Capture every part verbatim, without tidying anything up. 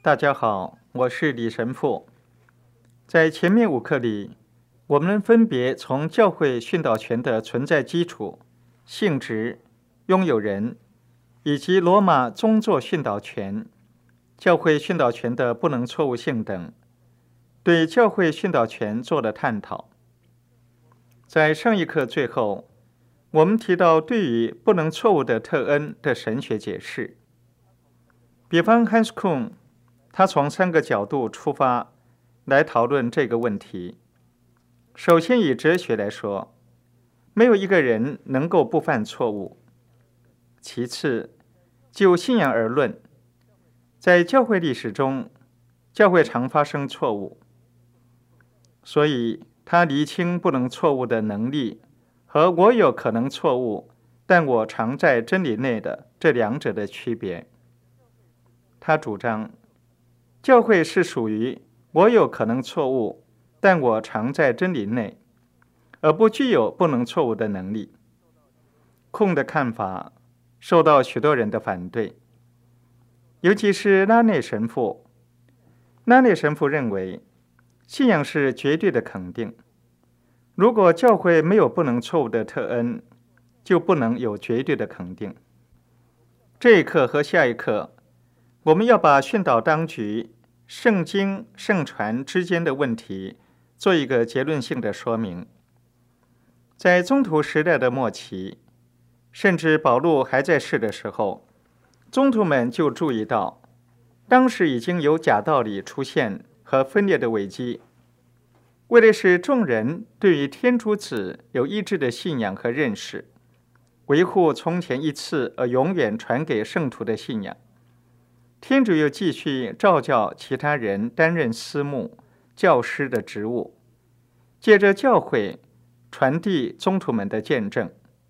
大家好，我是李神父。在前面五课里，我们分别从教会训导权的存在基础、性质、拥有人，以及罗马宗座训导权、教会训导权的不能错误性等，对教会训导权做了探讨。在上一课最后，我们提到对于不能错误的特恩的神学解释。比方 Hans Küng， 他从三个角度出发来讨论这个问题。首先以哲学来说，没有一个人能够不犯错误。其次，就信仰而论，在教会历史中，教会常发生错误，所以他厘清不能错误的能力和我有可能错误，但我常在真理内的这两者的区别。他主张，教会是属于我有可能错误，但我常在真理内，而不具有不能错误的能力。空的看法受到许多人的反对，尤其是拉内神父。拉内神父认为，信仰是绝对的肯定。如果教会没有不能错误的特恩，就不能有绝对的肯定。这一课和下一课，我们要把训导当局、圣经、圣传之间的问题做一个结论性的说明。在宗徒时代的末期，甚至保禄还在世的时候，宗徒们就注意到，当时已经有假道理出现和分裂的危机。为的是众人对于天主子有一致的信仰和认识，维护从前一次而永远传给圣徒的信仰，天主又继续召教其他人担任司牧、教师的职务，借着教会传递宗徒们的见证。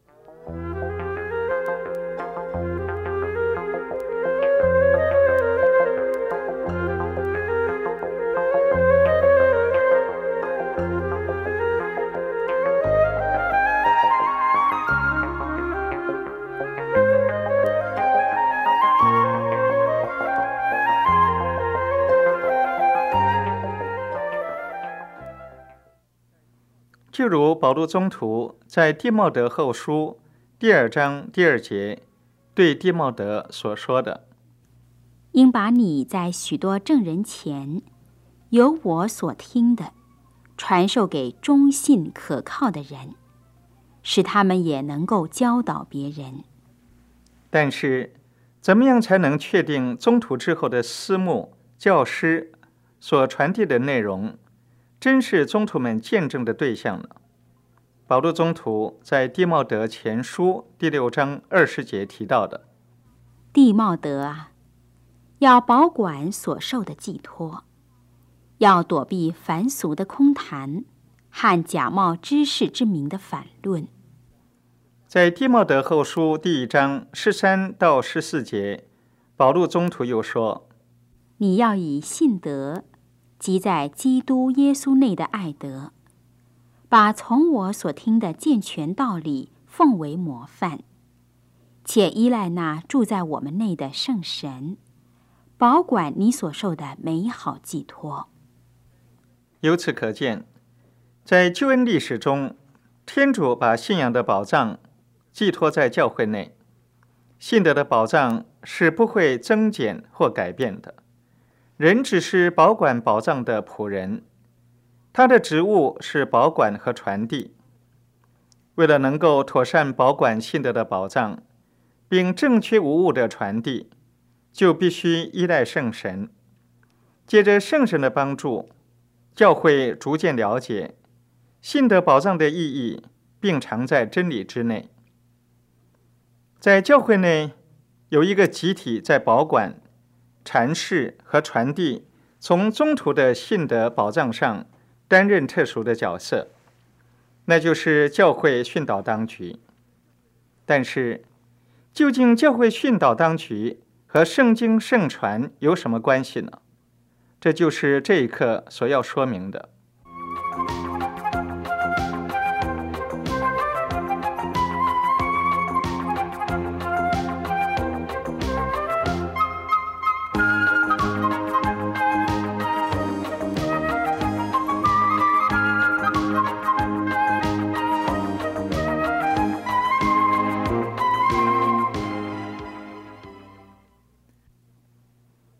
就如保禄宗徒在弟茂德后书第二章第二节对弟茂德所说的： 应把你在许多证人前由我所听的传授给忠信可靠的人，使他们也能够教导别人。 但是怎么样才能确定宗徒之后的司牧、教师所传递的内容真是宗徒们见证的对象呢？保禄宗徒在弟茂德前书第六章二十节提到的： 弟茂德啊，要保管所受的寄托，要躲避凡俗的空谈和假冒知识之名的反论。 在弟茂德后书第一章十三到十四节，保禄宗徒又说： 你要以信德即在基督耶稣内的爱德，把从我所听的健全道理奉为模范，且依赖那住在我们内的圣神，保管你所受的美好寄托。 由此可见，在救恩历史中，天主把信仰的宝藏寄托在教会内，信德的宝藏是不会增减或改变的。人只是保管宝藏的仆人，他的职务是保管和传递。为了能够妥善保管信德的宝藏，并正确无误的传递，就必须依赖圣神。借着圣神的帮助，教会逐渐了解信德宝藏的意义，并常在真理之内。在教会内，有一个集体在保管、阐释和传递从宗徒的信德宝藏上担任特殊的角色，那就是教会训导当局。但是，究竟教会训导当局和圣经圣传有什么关系呢？这就是这一课所要说明的。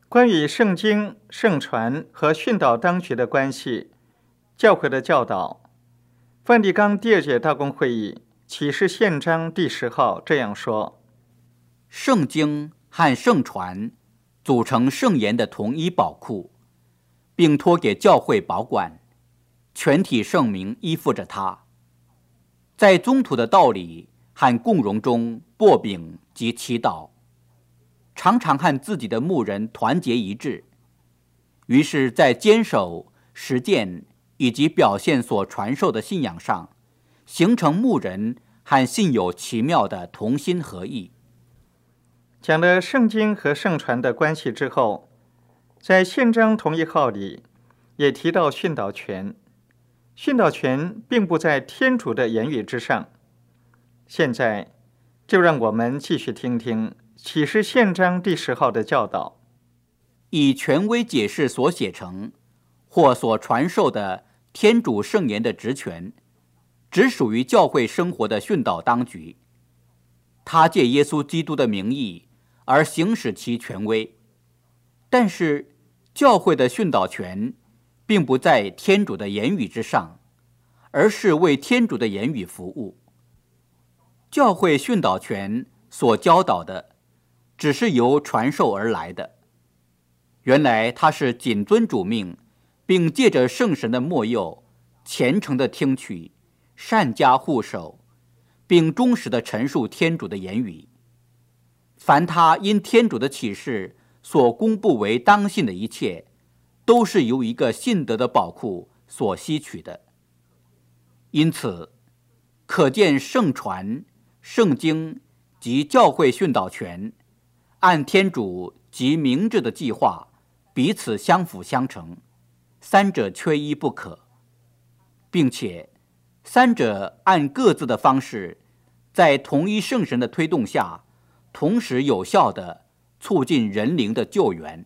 关于圣经、圣传和训导当局的关系，教会的教导，梵蒂冈第二届大公会议启示宪章第十号这样说： 圣经和圣传组成圣言的同一宝库，并托给教会保管，全体圣民依附着它，在宗徒的道理和共荣中擘饼及祈祷，常常和自己的牧人团结一致，于是在坚守、实践以及表现所传授的信仰上，形成牧人和信友奇妙的同心合意。 讲了圣经和圣传的关系之后，在宪章同一号里也提到训导权。训导权并不在天主的言语之上。现在就让我们继续听听启示宪章第十号的教导。 以权威解释所写成或所传授的天主圣言的职权，只属于教会生活的训导当局。他借耶稣基督的名义而行使其权威，但是教会的训导权并不在天主的言语之上，而是为天主的言语服务。教会训导权所教导的只是由传授而来的，原来他是谨遵主命，并借着圣神的默佑，虔诚的听取，善加护守，并忠实的陈述天主的言语。凡他因天主的启示所公布为当信的一切，都是由一个信德的宝库所吸取的。因此，可见圣传、圣经及教会训导权，按天主及明智的计划，彼此相辅相成，三者缺一不可，并且三者按各自的方式，在同一圣神的推动下，同时有效地促进人灵的救援。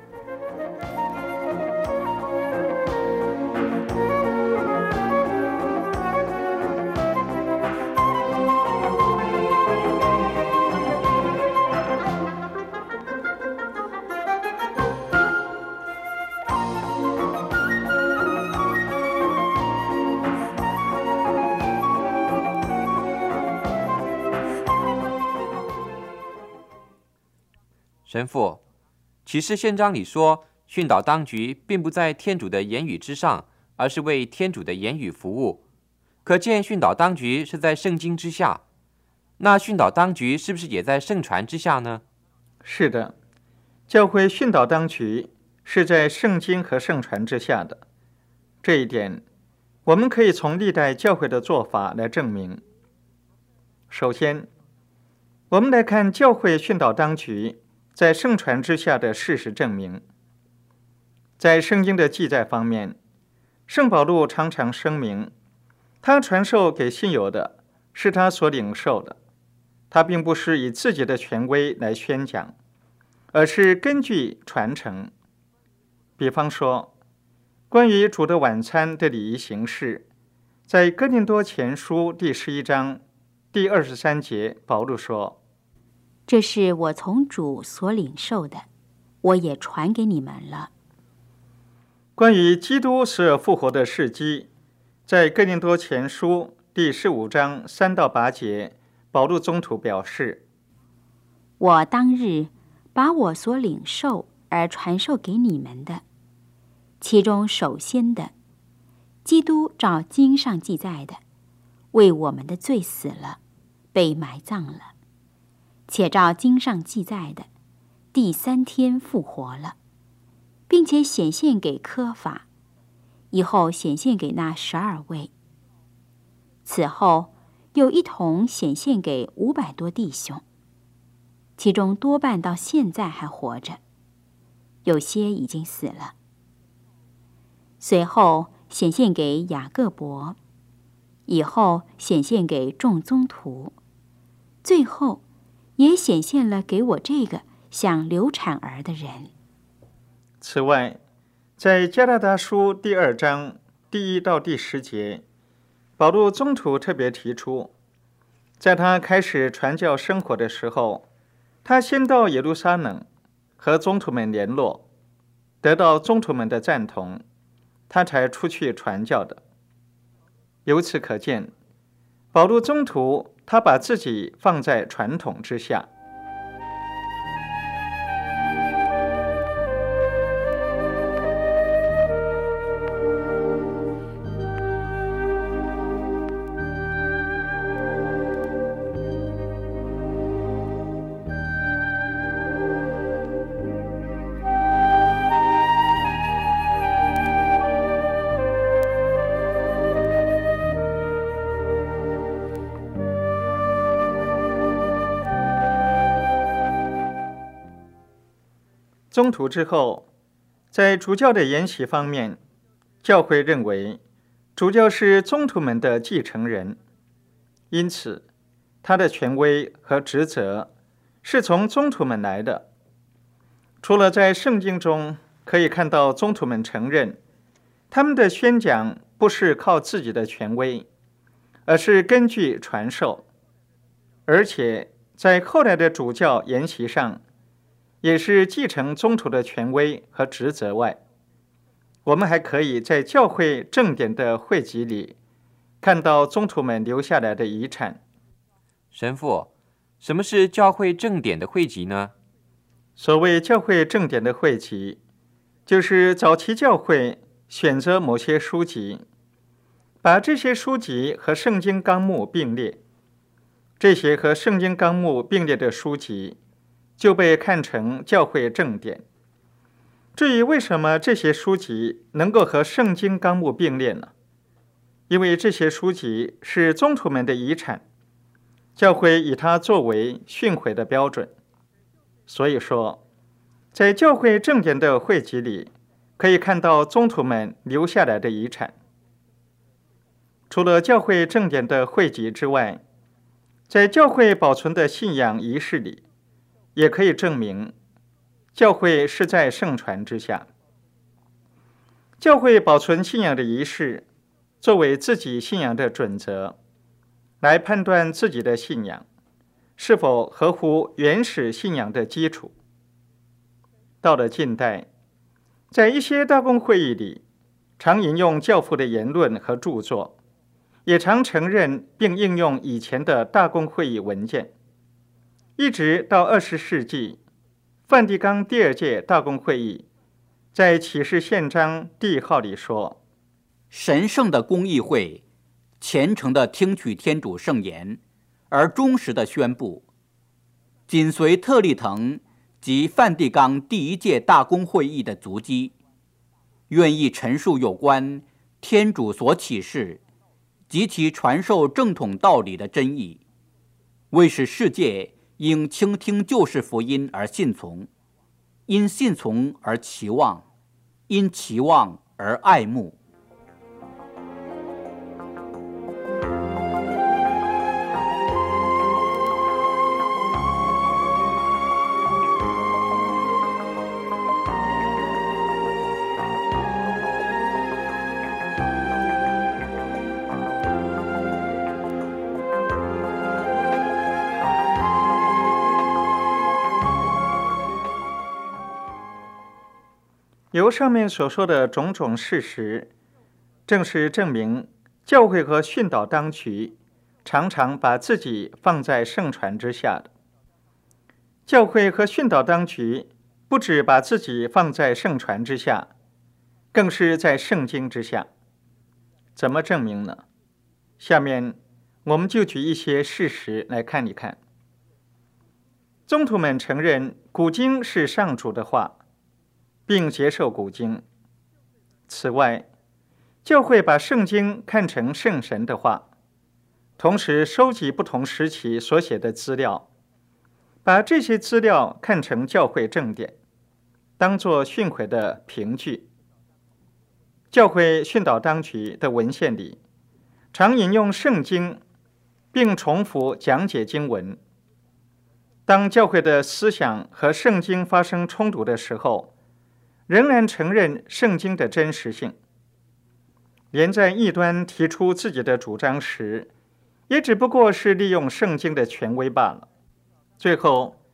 神父，启示宪章里说，训导当局并不在天主的言语之上，而是为天主的言语服务。可见训导当局是在圣经之下。那训导当局是不是也在圣传之下呢？ 是的，教会训导当局是在圣经和圣传之下的。这一点，我们可以从历代教会的做法来证明。首先，我们来看教会训导当局在圣传之下的事实证明。在圣经的记载方面，圣保禄常常声明，他传授给信友的是他所领受的，他并不是以自己的权威来宣讲，而是根据传承。比方说，关于主的晚餐的礼仪形式，在哥林多前书第十一章第二十三节，保禄说， 这是我从主所领受的，我也传给你们了。 关于基督死而复活的事迹，在哥林多前书第十五章三到八节，保禄宗徒表示， 我当日把我所领受而传授给你们的，其中首先的，基督照经上记载的，为我们的罪死了，被埋葬了，且照经上记载的，第三天复活了，并且显现给科法，以后显现给那十二位，此后又一同显现给五百多弟兄，其中多半到现在还活着，有些已经死了。随后显现给雅各伯，以后显现给众宗徒，最后也显现了给我这个像流产儿的人。 此外，在加拉达书第二章第一到第十节，保禄宗徒特别提出，在他开始传教生活的时候，他先到耶路撒冷， 和宗徒们联络，得到宗徒们的赞同，他才出去传教的。由此可见，保禄宗徒他把自己放在传统之下。宗徒之后，在主教的研习方面，教会认为主教是宗徒们的继承人，因此他的权威和职责是从宗徒们来的。除了在圣经中可以看到宗徒们承认他们的宣讲不是靠自己的权威，而是根据传授，而且在后来的主教研习上也是继承宗徒的权威和职责外，我们还可以在教会正典的汇集里看到宗徒们留下来的遗产。 神父，什么是教会正典的汇集呢？ 所谓教会正典的汇集，就是早期教会选择某些书籍，把这些书籍和圣经纲目并列，这些和圣经纲目并列的书籍就被看成教会正典。至于为什么这些书籍能够和圣经纲目并列呢？因为这些书籍是宗徒们的遗产，教会以它作为训诲的标准。所以说，在教会正典的汇集里，可以看到宗徒们留下来的遗产。除了教会正典的汇集之外，在教会保存的信仰仪式里，也可以证明教会是在圣传之下。教会保存信仰的仪式，作为自己信仰的准则，来判断自己的信仰是否合乎原始信仰的基础。到了近代，在一些大公会议里，常引用教父的言论和著作，也常承认并应用以前的大公会议文件。一直到二十世纪，梵蒂冈第二届大公会议在启示宪章第一号里说： 神圣的公议会虔诚地听取天主圣言，而忠实地宣布，紧随特立腾及梵蒂冈第一届大公会议的足迹，愿意陈述有关天主所启示及其传授正统道理的真意，为使世界应倾听救世福音而信从，因信从而期望，因期望而爱慕。 由上面所说的种种事实，正是证明教会和训导当局常常把自己放在圣传之下的。教会和训导当局不只把自己放在圣传之下，更是在圣经之下。怎么证明呢？下面我们就举一些事实来看一看。宗徒们承认古经是上主的话，并接受古经。此外，教会把圣经看成圣神的话，同时收集不同时期所写的资料，把这些资料看成教会正典，当作训诲的凭据。教会训导当局的文献里，常引用圣经，并重复讲解经文。当教会的思想和圣经发生冲突的时候，仍然承认圣经的真实性。连在异端提出自己的主张时，也只不过是利用圣经的权威罢了。最后，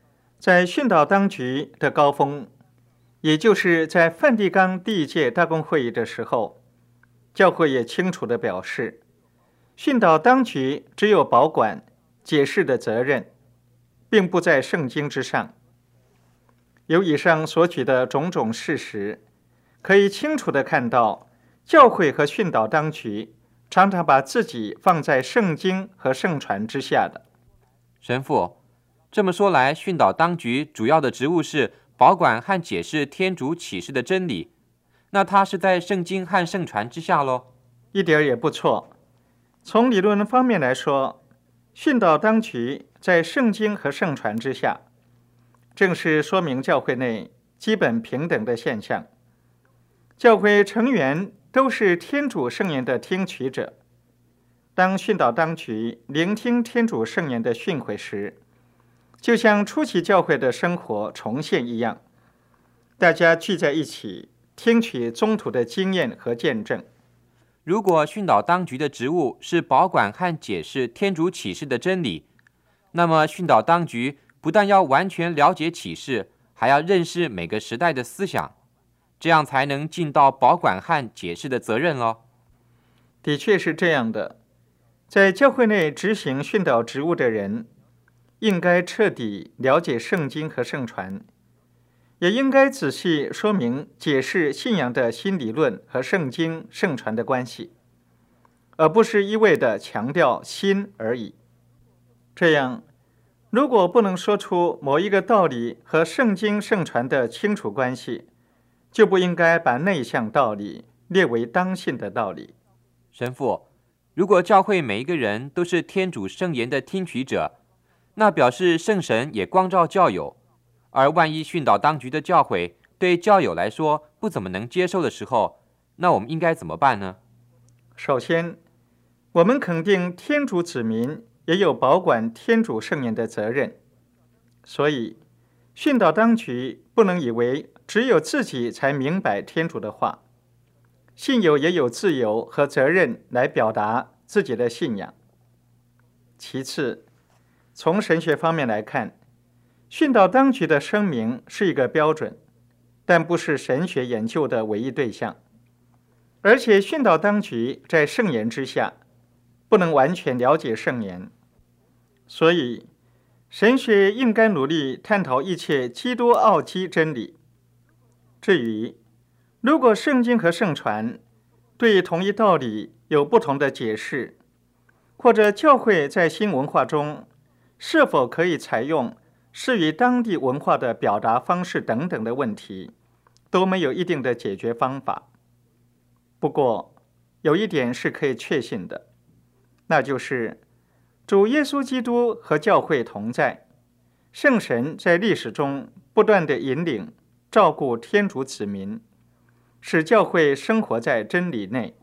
在训导当局的高峰，也就是在梵蒂冈第一届大公会议的时候，教会也清楚地表示，训导当局只有保管、解释的责任，并不在圣经之上。由以上所举的种种事实，可以清楚地看到，教会和训导当局常常把自己放在圣经和圣传之下的。 神父，这么说来，训导当局主要的职务是保管和解释天主启示的真理，那它是在圣经和圣传之下咯？ 一点也不错。从理论方面来说，训导当局在圣经和圣传之下，正是说明教会内基本平等的现象。教会成员都是天主圣言的听取者。当训导当局聆听天主圣言的训诲时，就像初期教会的生活重现一样，大家聚在一起听取宗徒的经验和见证。 如果训导当局的职务是保管和解释天主启示的真理，那么训导当局不但要完全了解启示，还要认识每个时代的思想，这样才能尽到保管和解释的责任咯。 的确是这样的，在教会内执行训导职务的人，应该彻底了解圣经和圣传，也应该仔细说明解释信仰的新理论和圣经圣传的关系，而不是一味地强调新而已。这样，如果不能说出某一个道理和圣经圣传的清楚关系，就不应该把内向道理列为当信的道理。 神父，如果教会每一个人都是天主圣言的听取者，那表示圣神也光照教友，而万一训导当局的教诲对教友来说不怎么能接受的时候，那我们应该怎么办呢？ 首先，我们肯定天主子民也有保管天主圣言的责任，所以训导当局不能以为只有自己才明白天主的话，信友也有自由和责任来表达自己的信仰。其次，从神学方面来看，训导当局的声明是一个标准，但不是神学研究的唯一对象。而且训导当局在圣言之下，不能完全了解圣言，所以神学应该努力探讨一切基督奥基真理。至于如果圣经和圣传对同一道理有不同的解释，或者教会在新文化中是否可以采用适于当地文化的表达方式等等的问题，都没有一定的解决方法。不过有一点是可以确信的，那就是主耶稣基督和教会同在，圣神在历史中不断地引领照顾天主子民，使教会生活在真理内。